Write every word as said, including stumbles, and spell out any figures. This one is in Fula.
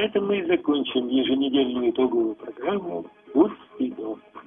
этом мы и закончим еженедельную итоговую программу «Гусь и дом».